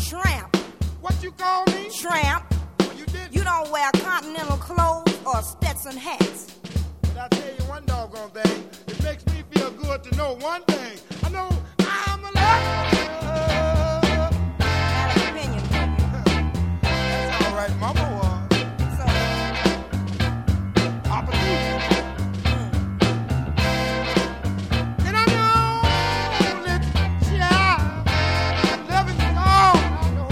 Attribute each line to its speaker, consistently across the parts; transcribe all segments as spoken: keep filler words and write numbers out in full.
Speaker 1: tramp.
Speaker 2: What you call me?
Speaker 1: Tramp.
Speaker 2: Well, you did.
Speaker 1: You don't wear continental clothes or Stetson hats.
Speaker 2: But I tell you one doggone thing. It makes me feel good to know one thing. I know I'm a love.
Speaker 1: Got an opinion, baby.
Speaker 2: That's all right, Mama was.
Speaker 1: So,
Speaker 2: Papa too.
Speaker 1: mm.
Speaker 2: And I know that child, loving God, I know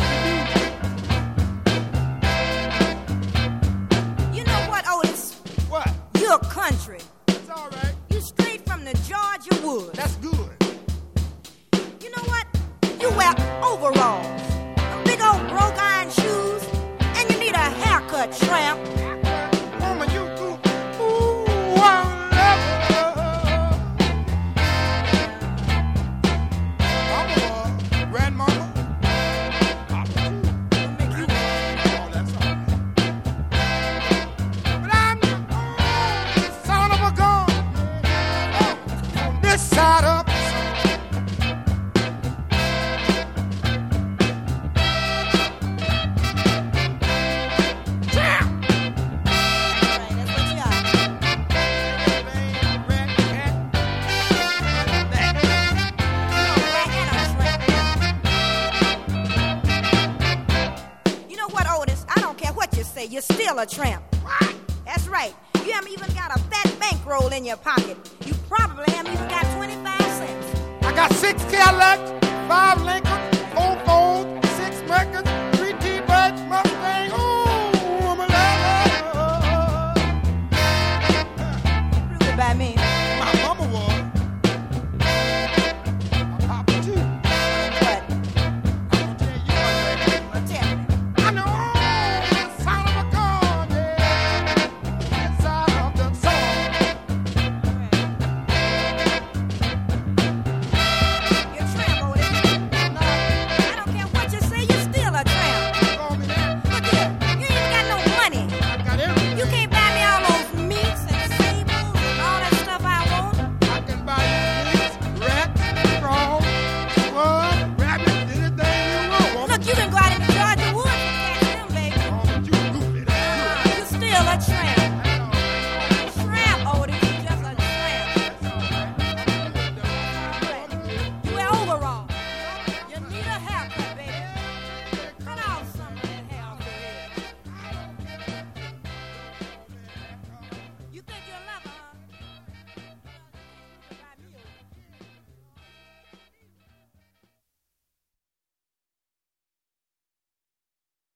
Speaker 1: You know what, Otis?
Speaker 2: what?
Speaker 1: You're country.
Speaker 2: It's all right.
Speaker 1: You straight from the Georgia woods.
Speaker 2: That's good.
Speaker 1: You know what? You wear overalls, them big old broke iron shoes, and you need a haircut, tramp.
Speaker 2: Woman, you do. Ooh, I love her. Mama was. Grandmama. Papa too.
Speaker 1: Make you
Speaker 2: Oh, that's all right. But I'm the only son of a gun. Oh, on this side of the sun. Damn!
Speaker 1: right, that's what you are.
Speaker 2: Rat, cat, that.
Speaker 1: You know what, Otis? I don't care what you say. You're still a tramp.
Speaker 2: What?
Speaker 1: That's right. You haven't even got a fat bankroll in your pocket. You probably haven't even got twenty-five cents.
Speaker 2: I got six Cadillacs, five Lincoln, four Ford, six Mercury, three T-Birds, Mustang. Ooh, I'm a lover.
Speaker 1: Prove it by me.
Speaker 2: My mama was. My papa too.
Speaker 1: But,
Speaker 2: I'm gonna tell you one thing.
Speaker 1: well, tell me.
Speaker 2: I know the sound of a gun, yeah, inside of the song.
Speaker 1: You're a tramp, Otis. I don't care what you say. You're still a tramp.
Speaker 2: Call me that.
Speaker 1: Look here. You ain't even got no money.
Speaker 2: I got everything.
Speaker 1: You can't buy me all those meats and sables and all that stuff I want.
Speaker 2: I can buy you pigs, rats, frogs, squirrels, rabbits, anything you want. woman.
Speaker 1: Look, you can go out in the Georgia woods and catch them, baby.
Speaker 2: Oh, but you goofy. That's good.
Speaker 1: Uh, you're still a tramp.
Speaker 2: That's all right.
Speaker 1: Tramp, Otis. You're just a tramp.
Speaker 2: That's all right. I'm good, though. I'm good.
Speaker 1: You wear overalls. You need a haircut.